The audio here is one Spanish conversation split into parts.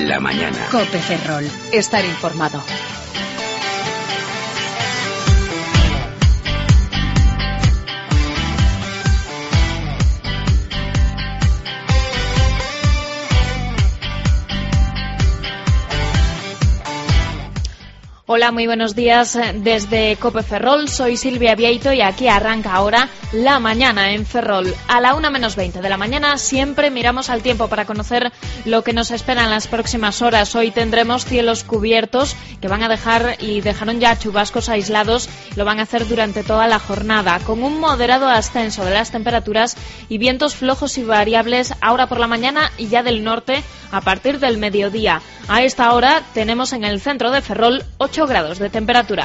La mañana. COPE Ferrol. Estar informado. Hola, muy buenos días desde COPE Ferrol. Soy Silvia Vieito y aquí arranca ahora La Mañana en Ferrol. A la 1:20 de la mañana siempre miramos al tiempo para conocer lo que nos espera en las próximas horas. Hoy tendremos cielos cubiertos que van a dejaron ya chubascos aislados. Lo van a hacer durante toda la jornada, con un moderado ascenso de las temperaturas y vientos flojos y variables ahora por la mañana y ya del norte a partir del mediodía. A esta hora tenemos en el centro de Ferrol 8 grados de temperatura.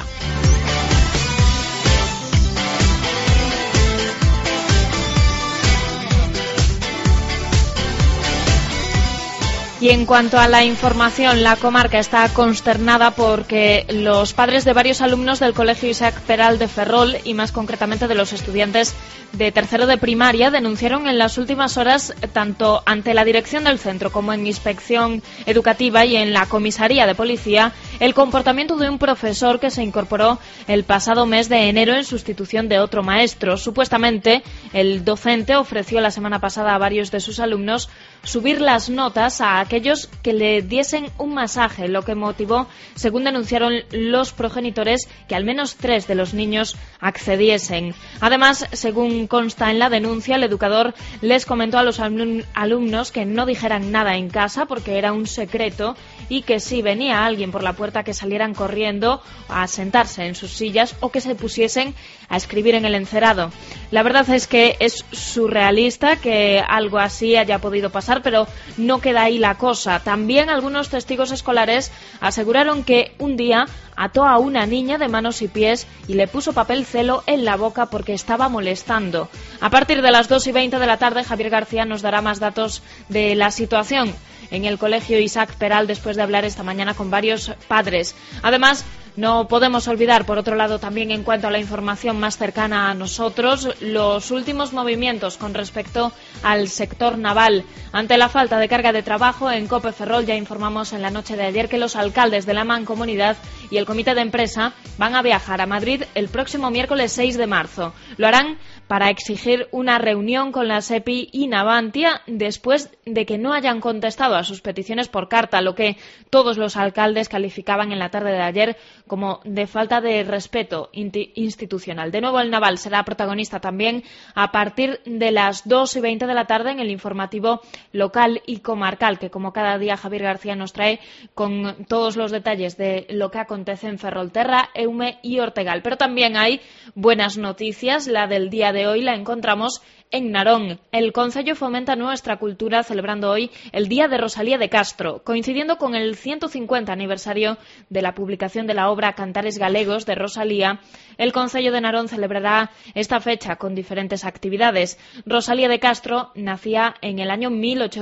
Y en cuanto a la información, la comarca está consternada porque los padres de varios alumnos del Colegio Isaac Peral de Ferrol, y más concretamente de los estudiantes de tercero de primaria, denunciaron en las últimas horas, tanto ante la dirección del centro como en inspección educativa y en la comisaría de policía, el comportamiento de un profesor que se incorporó el pasado mes de enero en sustitución de otro maestro. Supuestamente, el docente ofreció la semana pasada a varios de sus alumnos subir las notas a aquellos que le diesen un masaje, lo que motivó, según denunciaron los progenitores, que al menos 3 de los niños accediesen. Además, según consta en la denuncia, el educador les comentó a los alumnos que no dijeran nada en casa porque era un secreto y que si venía alguien por la puerta que salieran corriendo a sentarse en sus sillas o que se pusiesen a escribir en el encerado. La verdad es que es surrealista que algo así haya podido pasar, pero no queda ahí la cosa. También algunos testigos escolares aseguraron que un día ató a una niña de manos y pies y le puso papel celo en la boca porque estaba molestando. A partir de las 2:20 de la tarde, Javier García nos dará más datos de la situación en el Colegio Isaac Peral después de hablar esta mañana con varios padres. Además, no podemos olvidar, por otro lado, también en cuanto a la información más cercana a nosotros, los últimos movimientos con respecto al sector naval. Ante la falta de carga de trabajo, en COPE Ferrol ya informamos en la noche de ayer que los alcaldes de la Mancomunidad y el comité de empresa van a viajar a Madrid el próximo miércoles 6 de marzo. Lo harán para exigir una reunión con la SEPI y Navantia después de que no hayan contestado a sus peticiones por carta, lo que todos los alcaldes calificaban en la tarde de ayer como de falta de respeto institucional. De nuevo, el naval será protagonista también a partir de las 2:20 de la tarde en el informativo local y comarcal, que como cada día Javier García nos trae con todos los detalles de lo que acontece en Ferrolterra, Eume y Ortegal. Pero también hay buenas noticias. La del día de hoy la encontramos en Narón. El Concello fomenta nuestra cultura celebrando hoy el Día de Rosalía de Castro, coincidiendo con el 150 aniversario de la publicación de la obra Cantares Galegos de Rosalía. El Concello de Narón celebrará esta fecha con diferentes actividades. Rosalía de Castro nacía en el año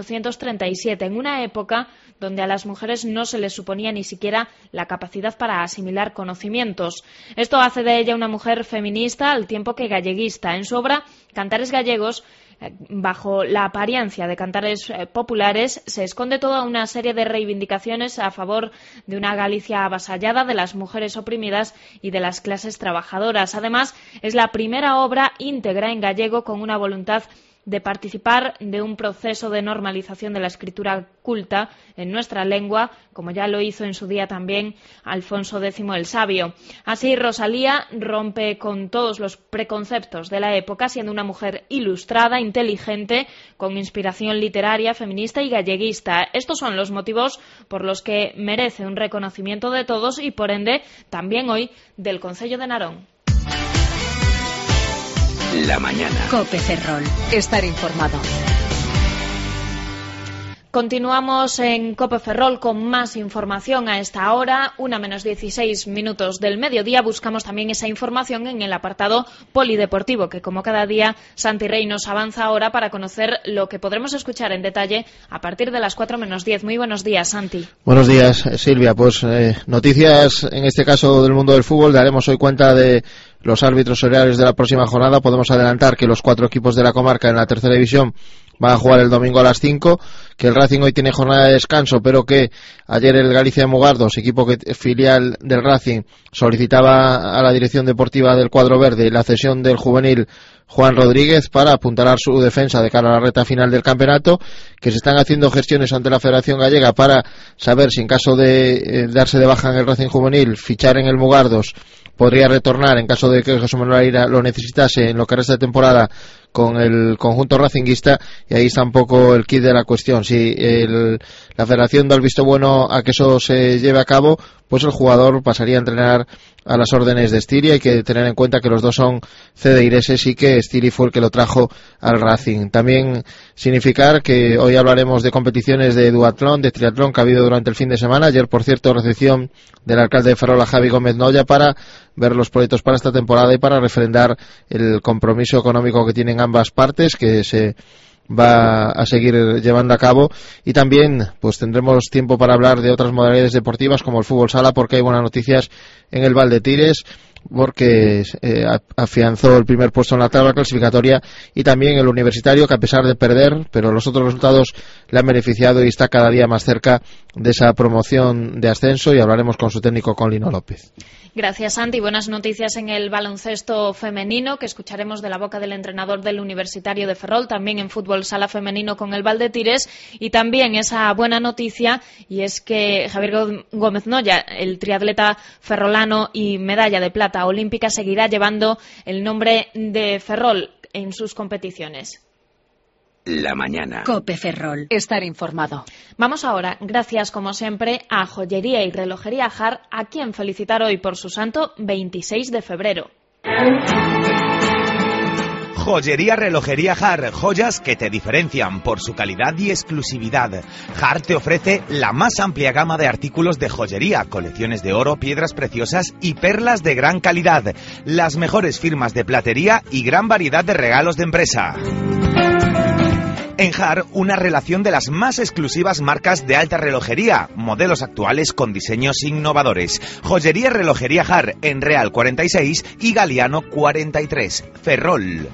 1837, en una época donde a las mujeres no se les suponía ni siquiera la capacidad para asimilar conocimientos. Esto hace de ella una mujer feminista al tiempo que galleguista. En su obra Cantares Gallegos, bajo la apariencia de cantares populares, se esconde toda una serie de reivindicaciones a favor de una Galicia avasallada, de las mujeres oprimidas y de las clases trabajadoras. Además, es la primera obra íntegra en gallego con una voluntad de participar de un proceso de normalización de la escritura culta en nuestra lengua, como ya lo hizo en su día también Alfonso X el Sabio. Así, Rosalía rompe con todos los preconceptos de la época, siendo una mujer ilustrada, inteligente, con inspiración literaria, feminista y galleguista. Estos son los motivos por los que merece un reconocimiento de todos y, por ende, también hoy del Concello de Narón. La mañana. COPE Ferrol. Estar informado. Continuamos en COPE Ferrol con más información a esta hora, 1:16 del mediodía. Buscamos también esa información en el apartado polideportivo, que como cada día Santi Rey nos avanza ahora para conocer lo que podremos escuchar en detalle a partir de las 4:10. Muy buenos días, Santi. Buenos días, Silvia. Pues noticias, en este caso del mundo del fútbol. Daremos hoy cuenta de los árbitros horarios de la próxima jornada. Podemos adelantar que los 4 equipos de la comarca en la tercera división van a jugar el domingo a las 5, que el Racing hoy tiene jornada de descanso, pero que ayer el Galicia de Mugardos, equipo filial del Racing, solicitaba a la dirección deportiva del cuadro verde la cesión del juvenil Juan Rodríguez para apuntalar su defensa de cara a la recta final del campeonato, que se están haciendo gestiones ante la Federación Gallega para saber si en caso de darse de baja en el Racing juvenil, fichar en el Mugardos, podría retornar en caso de que Jesús Manuel Aira lo necesitase en lo que resta de temporada con el conjunto racinguista, y ahí está un poco el kit de la cuestión. Si la Federación da el visto bueno a que eso se lleve a cabo, pues el jugador pasaría a entrenar a las órdenes de Stili. Hay que tener en cuenta que los dos son cedeireses y que Stili fue el que lo trajo al Racing. También significar que hoy hablaremos de competiciones de duatlón, de triatlón que ha habido durante el fin de semana. Ayer, por cierto, recepción del alcalde de Ferrol, Javi Gómez Noya, para ver los proyectos para esta temporada y para refrendar el compromiso económico que tienen ambas partes, que se va a seguir llevando a cabo. Y también pues tendremos tiempo para hablar de otras modalidades deportivas como el fútbol sala, porque hay buenas noticias en el Valdetires, porque afianzó el primer puesto en la tabla clasificatoria, y también el Universitario, que a pesar de perder, pero los otros resultados le han beneficiado y está cada día más cerca de esa promoción de ascenso, y hablaremos con su técnico, con Lino López. Gracias, Santi. Buenas noticias en el baloncesto femenino, que escucharemos de la boca del entrenador del Universitario de Ferrol, también en fútbol sala femenino con el Valdetires, y también esa buena noticia, y es que Javier Gómez Noya, el triatleta ferrolano y medalla de plata olímpica, seguirá llevando el nombre de Ferrol en sus competiciones. La mañana. COPE Ferrol. Estar informado. Vamos ahora, gracias como siempre, a Joyería y Relojería Jar, a quien felicitar hoy por su santo 26 de febrero. Joyería Relojería Jar, joyas que te diferencian por su calidad y exclusividad. Jar te ofrece la más amplia gama de artículos de joyería, colecciones de oro, piedras preciosas y perlas de gran calidad, las mejores firmas de platería y gran variedad de regalos de empresa. En Jar, una relación de las más exclusivas marcas de alta relojería, modelos actuales con diseños innovadores. Joyería Relojería Jar, en Real 46 y Galiano 43, Ferrol.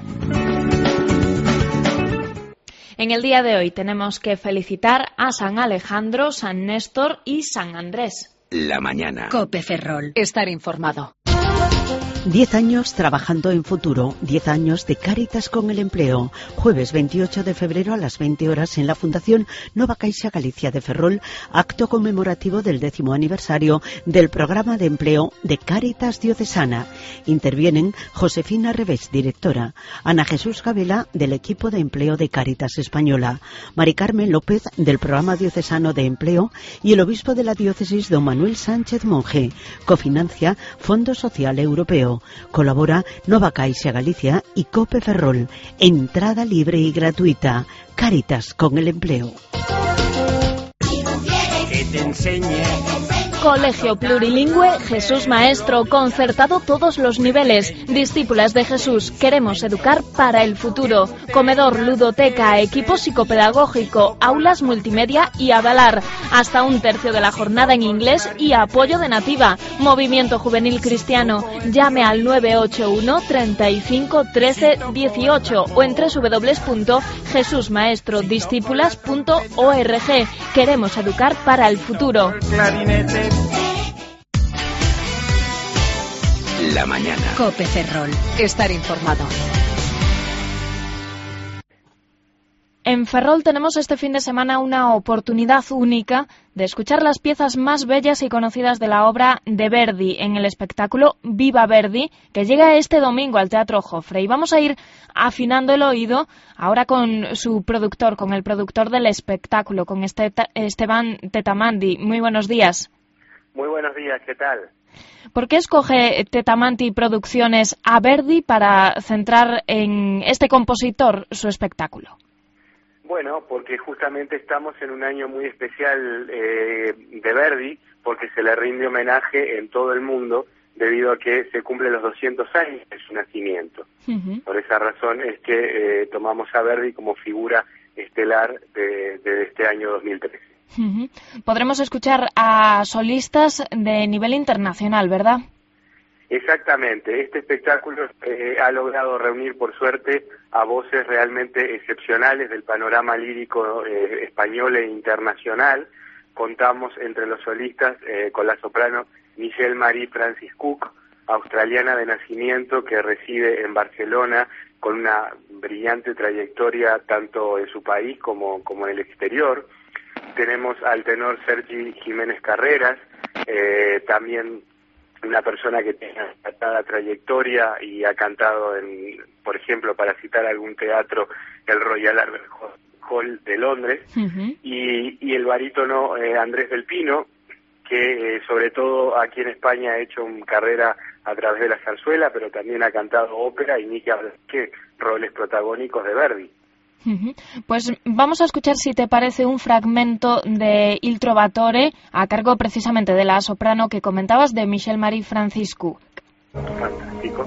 En el día de hoy tenemos que felicitar a San Alejandro, San Néstor y San Andrés. La mañana. COPE Ferrol. Estar informado. 10 años trabajando en futuro, 10 años de Cáritas con el empleo. Jueves 28 de febrero a las 20 horas en la Fundación Nova Caixa Galicia de Ferrol, acto conmemorativo del 10º aniversario del programa de empleo de Cáritas Diocesana. Intervienen Josefina Revés, directora, Ana Jesús Gabela, del equipo de empleo de Cáritas Española, Mari Carmen López, del programa diocesano de empleo, y el obispo de la diócesis, don Manuel Sánchez Monje. Cofinancia Fondo Social Europeo. Colabora Nova Caixa Galicia y COPE Ferrol. Entrada libre y gratuita. Cáritas con el empleo. Que te enseñe. Colegio Plurilingüe Jesús Maestro, concertado todos los niveles. Discípulas de Jesús, queremos educar para el futuro. Comedor, ludoteca, equipo psicopedagógico, aulas multimedia y avalar. Hasta 1/3 de la jornada en inglés y apoyo de nativa. Movimiento Juvenil Cristiano. Llame al 981 35 13 18 o en www.jesusmaestrodiscípulas.org. Queremos educar para el futuro. La mañana. COPE Ferrol. Estar informado. En Ferrol tenemos este fin de semana una oportunidad única de escuchar las piezas más bellas y conocidas de la obra de Verdi en el espectáculo Viva Verdi, que llega este domingo al Teatro Jofre. Y vamos a ir afinando el oído ahora con su productor, con el productor del espectáculo, con Esteban Tetamanti. Muy buenos días. Muy buenos días, ¿qué tal? ¿Por qué escoge Tetamanti Producciones a Verdi para centrar en este compositor su espectáculo? Bueno, porque justamente estamos en un año muy especial de Verdi, porque se le rinde homenaje en todo el mundo debido a que se cumplen los 200 años de su nacimiento. Uh-huh. Por esa razón es que tomamos a Verdi como figura estelar de este año 2013. Uh-huh. Podremos escuchar a solistas de nivel internacional, ¿verdad? Exactamente, este espectáculo ha logrado reunir por suerte a voces realmente excepcionales del panorama lírico español e internacional. Contamos entre los solistas con la soprano Michelle Marie Francis Cook, australiana de nacimiento que reside en Barcelona con una brillante trayectoria tanto en su país como en el exterior. Tenemos al tenor Sergi Jiménez Carreras, también una persona que tiene una destacada trayectoria y ha cantado por ejemplo, para citar algún teatro, el Royal Albert Hall de Londres, y el barítono Andrés del Pino, que sobre todo aquí en España ha hecho una carrera a través de la zarzuela, pero también ha cantado ópera y ni que hablar que roles protagónicos de Verdi. Pues vamos a escuchar, si te parece, un fragmento de Il Trovatore a cargo precisamente de la soprano que comentabas, de Michelle Marie Francis Cook. Fantástico.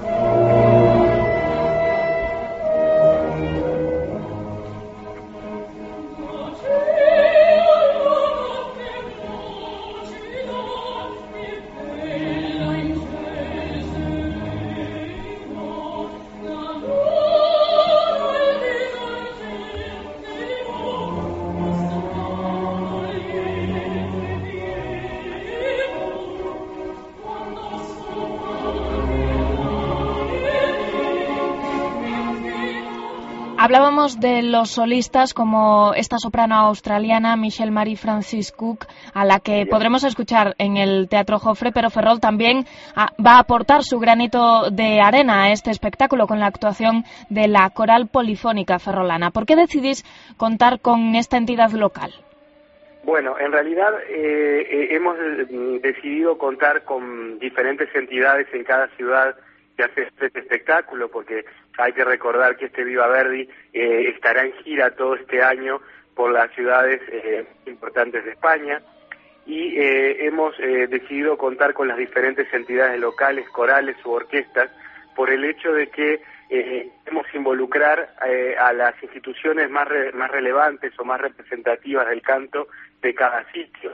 Hablábamos de los solistas como esta soprano australiana Michelle Marie Francis Cook, a la que podremos escuchar en el Teatro Jofre, pero Ferrol también va a aportar su granito de arena a este espectáculo con la actuación de la Coral Polifónica Ferrolana. ¿Por qué decidís contar con esta entidad local? Bueno, en realidad hemos decidido contar con diferentes entidades en cada ciudad que hace este espectáculo, porque hay que recordar que este Viva Verdi estará en gira todo este año por las ciudades importantes de España, y hemos decidido contar con las diferentes entidades locales, corales u orquestas, por el hecho de que queremos involucrar a las instituciones más relevantes o más representativas del canto de cada sitio.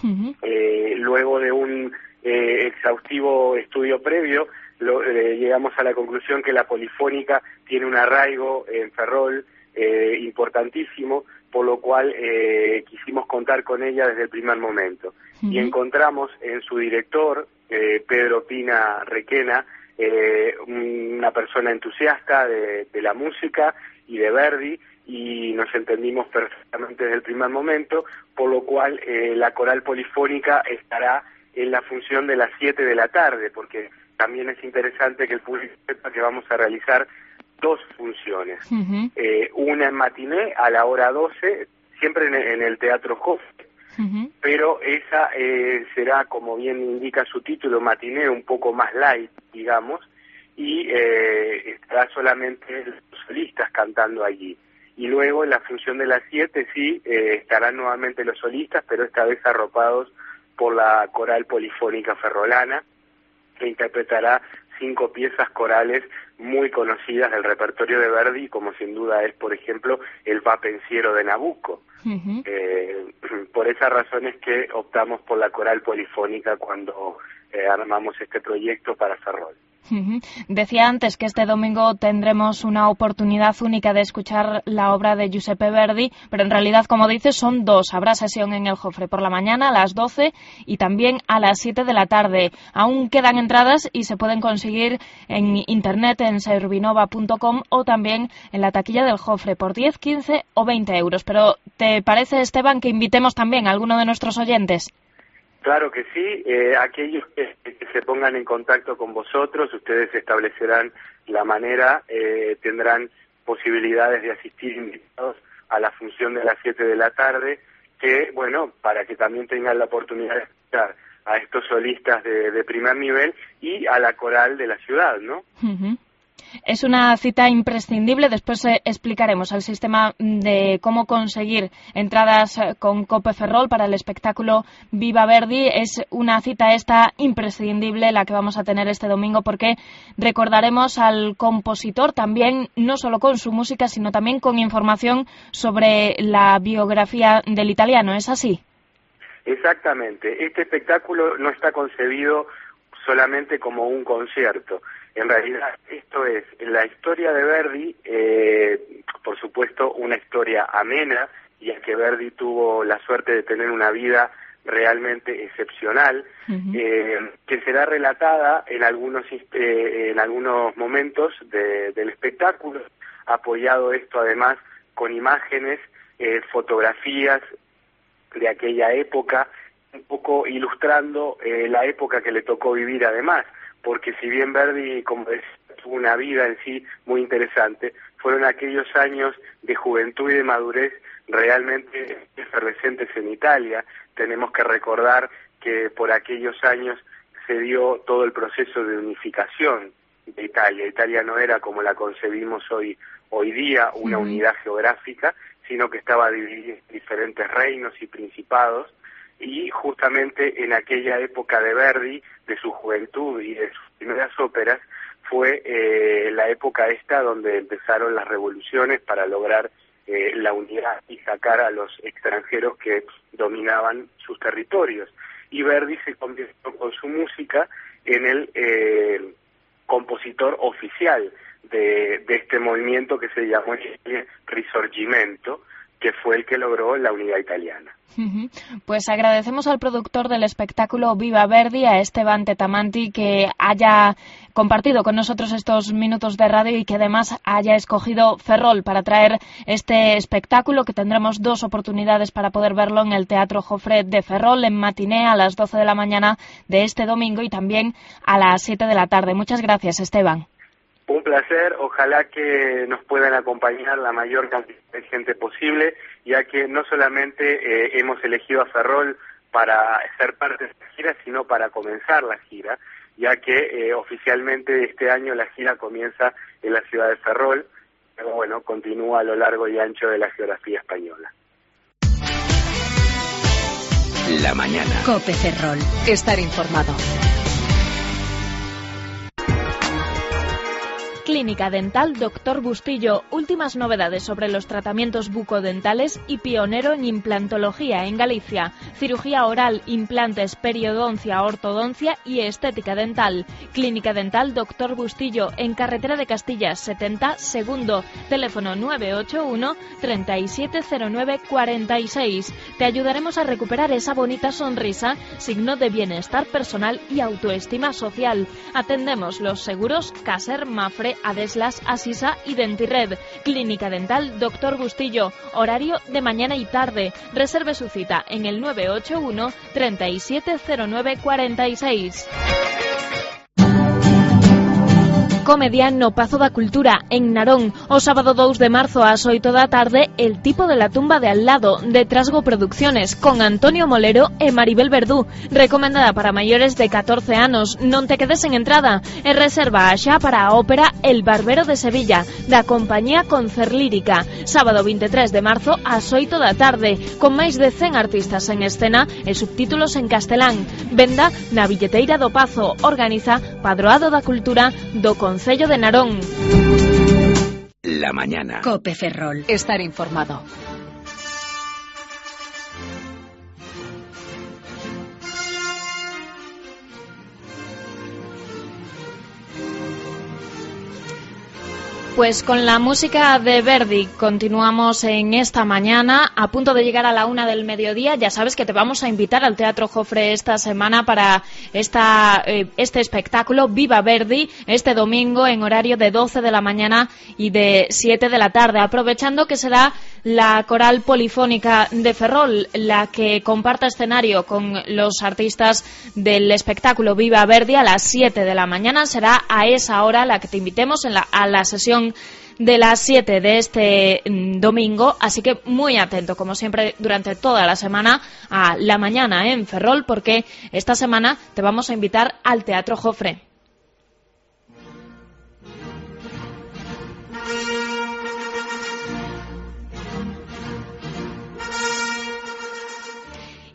Luego de un exhaustivo estudio previo, llegamos a la conclusión que la Polifónica tiene un arraigo en Ferrol importantísimo, por lo cual quisimos contar con ella desde el primer momento. Y encontramos en su director, Pedro Pina Requena, una persona entusiasta de la música y de Verdi, y nos entendimos perfectamente desde el primer momento, por lo cual la Coral Polifónica estará en la función de las 7 de la tarde, porque también es interesante que el público sepa que vamos a realizar dos funciones. Una en matiné a la hora 12, siempre en el Teatro Jofre, pero esa será, como bien indica su título, matiné, un poco más light, digamos, y estará solamente los solistas cantando allí. Y luego en la función de las 7 sí estarán nuevamente los solistas, pero esta vez arropados por la Coral Polifónica Ferrolana, que interpretará 5 piezas corales muy conocidas del repertorio de Verdi, como sin duda es, por ejemplo, el Va Pensiero de Nabucco. Por esas razones que optamos por la Coral Polifónica cuando armamos este proyecto para Ferrol. Decía antes que este domingo tendremos una oportunidad única de escuchar la obra de Giuseppe Verdi, pero en realidad, como dices, son dos. Habrá sesión en el Jofre por la mañana a las 12 y también a las 7 de la tarde. Aún quedan entradas y se pueden conseguir en internet en servinova.com o también en la taquilla del Jofre por 10, 15 o 20 euros. Pero ¿te parece, Esteban, que invitemos también a alguno de nuestros oyentes? Claro que sí, aquellos que se pongan en contacto con vosotros, ustedes establecerán la manera, tendrán posibilidades de asistir invitados a la función de las 7 de la tarde, que, bueno, para que también tengan la oportunidad de escuchar a estos solistas de primer nivel y a la coral de la ciudad, ¿no? Es una cita imprescindible. Después explicaremos el sistema de cómo conseguir entradas con Cope Ferrol para el espectáculo Viva Verdi. Es una cita esta imprescindible la que vamos a tener este domingo, porque recordaremos al compositor también, no solo con su música, sino también con información sobre la biografía del italiano. ¿Es así? Exactamente. Este espectáculo no está concebido solamente como un concierto. En realidad esto es la historia de Verdi, por supuesto una historia amena, ya que Verdi tuvo la suerte de tener una vida realmente excepcional, que será relatada en algunos momentos del espectáculo, apoyado esto además con imágenes, fotografías de aquella época, un poco ilustrando la época que le tocó vivir además, porque si bien Verdi, como decía, tuvo una vida en sí muy interesante, fueron aquellos años de juventud y de madurez realmente efervescentes en Italia. Tenemos que recordar que por aquellos años se dio todo el proceso de unificación de Italia. Italia no era como la concebimos hoy día, una unidad geográfica, sino que estaba dividida en diferentes reinos y principados, y justamente en aquella época de Verdi, de su juventud y de sus primeras óperas, fue la época esta donde empezaron las revoluciones para lograr la unidad y sacar a los extranjeros que dominaban sus territorios. Y Verdi se convirtió con su música en el compositor oficial de este movimiento que se llamó Risorgimento, que fue el que logró la unidad italiana. Pues agradecemos al productor del espectáculo Viva Verdi, a Esteban Tetamanti, que haya compartido con nosotros estos minutos de radio y que además haya escogido Ferrol para traer este espectáculo, que tendremos 2 oportunidades para poder verlo en el Teatro Jofre de Ferrol, en matiné a las 12 de la mañana de este domingo y también a las 7 de la tarde. Muchas gracias, Esteban. Un placer, ojalá que nos puedan acompañar la mayor cantidad de gente posible, ya que no solamente hemos elegido a Ferrol para ser parte de la gira, sino para comenzar la gira, ya que oficialmente este año la gira comienza en la ciudad de Ferrol, pero bueno, continúa a lo largo y ancho de la geografía española. La mañana. COPE Ferrol. Estar informado. Clínica Dental Dr. Bustillo. Últimas novedades sobre los tratamientos bucodentales y pionero en implantología en Galicia. Cirugía oral, implantes, periodoncia, ortodoncia y estética dental. Clínica Dental Dr. Bustillo, en Carretera de Castillas 70, segundo. Teléfono 981 3709 46. Te ayudaremos a recuperar esa bonita sonrisa, signo de bienestar personal y autoestima social. Atendemos los seguros Caser, Mafre, Adeslas, Asisa y Dentirred. Clínica Dental Dr. Bustillo. Horario de mañana y tarde. Reserve su cita en el 981 3709 46. Comedia no Pazo da Cultura, en Narón. O sábado 2 de marzo ás 8 da tarde, El tipo de la tumba de al lado, de Trasgo Producciones, con Antonio Molero e Maribel Verdú. Recomendada para maiores de 14 anos. Non te quedes en entrada. E reserva xa para a ópera El Barbero de Sevilla, da compañía Concert Lírica. Sábado 23 de marzo ás 8 da tarde, con máis de 100 artistas en escena e subtítulos en castelán. Venda na Billeteira do Pazo. Organiza Padroado da Cultura do Concello de Narón. La mañana. COPE Ferrol. Estar informado. Pues con la música de Verdi continuamos en esta mañana, a punto de llegar a la 1 del mediodía. Ya sabes que te vamos a invitar al Teatro Jofre esta semana para este espectáculo Viva Verdi, este domingo en horario de 12 de la mañana y de 7 de la tarde, aprovechando que será la Coral Polifónica de Ferrol la que comparta escenario con los artistas del espectáculo Viva Verdi a las 7 de la mañana. Será a esa hora la que te invitemos a la sesión de las 7 de este domingo, así que muy atento, como siempre, durante toda la semana a la mañana en Ferrol, porque esta semana te vamos a invitar al Teatro Jofre.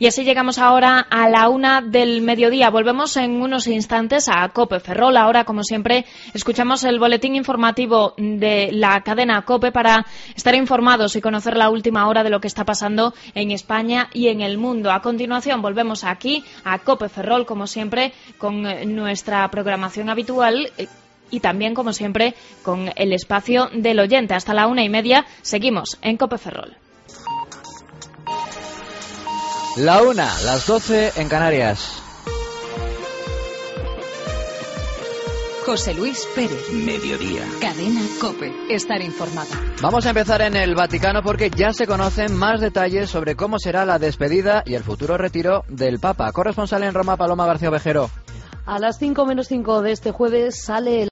Y así llegamos ahora a la 1 del mediodía. Volvemos en unos instantes a COPE Ferrol. Ahora, como siempre, escuchamos el boletín informativo de la cadena COPE para estar informados y conocer la última hora de lo que está pasando en España y en el mundo. A continuación, volvemos aquí a COPE Ferrol, como siempre, con nuestra programación habitual y también, como siempre, con el espacio del oyente. Hasta la 1:30 seguimos en COPE Ferrol. La 1, las 12 en Canarias. José Luis Pérez. Mediodía. Cadena COPE. Estar informado. Vamos a empezar en el Vaticano porque ya se conocen más detalles sobre cómo será la despedida y el futuro retiro del Papa. Corresponsal en Roma, Paloma García Ovejero. A las 5:05 de este jueves sale el